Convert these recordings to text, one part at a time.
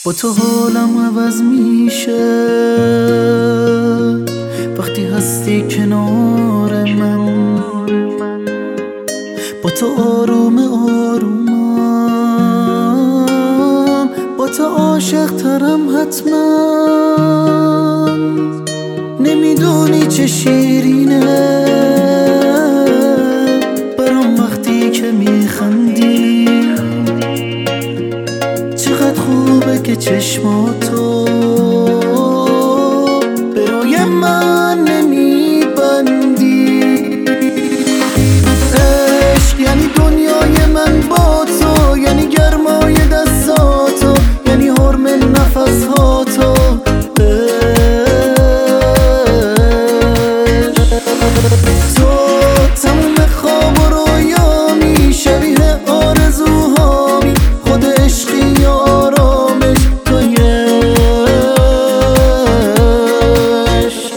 با تو حالم عوض میشه وقتی هستی کنار من. با تو آروم آرومم، با تو عاشق ترم حتما. نمیدونی چه شیرینه برام وقتی که میخندی، چقدر خوبه که چشماتو به روی من نمیبندی. عشق یعنی دنیای من با تو، یعنی گرمای دستاتو، یعنی حرم نفسهاتو. تو تموم خواب و رویامی، شبیه آرزوهامی، خود عشقی و آرامش توی عشق.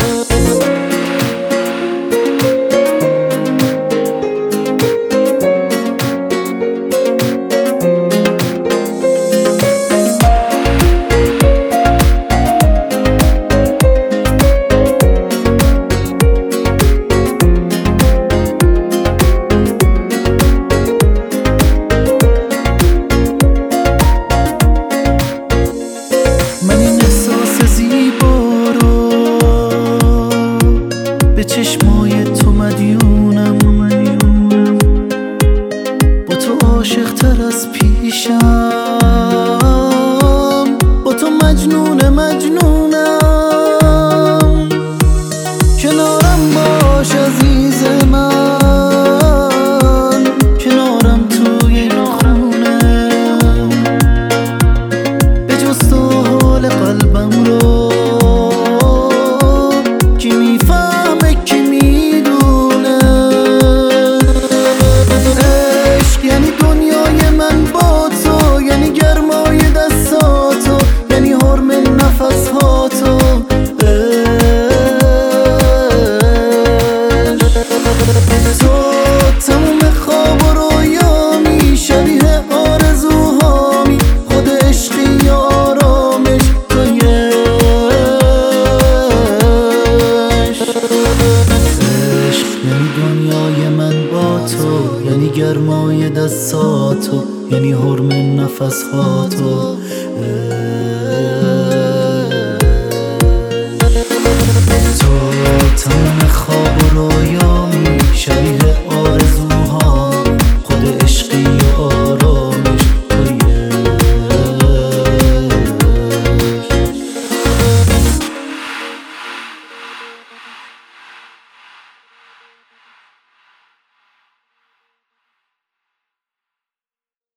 من این احساس زیبا رو به چشمای تو مدیونم، با تو عاشق تر از پیشم، با تو مجنونم. کنارم باش عزیز من، کنارم توی این خونه، به جز تو حال قلبم رو کی میفهمه کی میدونه. عشق یعنی دنیای من با تو، یعنی گرمای دستاتو، یعنی حرم نفسهاتو. تو تموم خواب و رویامی، شبیه آرزوهامی، خود عشقی و آرامش توی عشق. عشق یعنی دنیای من با تو، یعنی گرمای دستاتو، یعنی حرم نفسهاتو. تو تمام خواب و رویامی، شبیه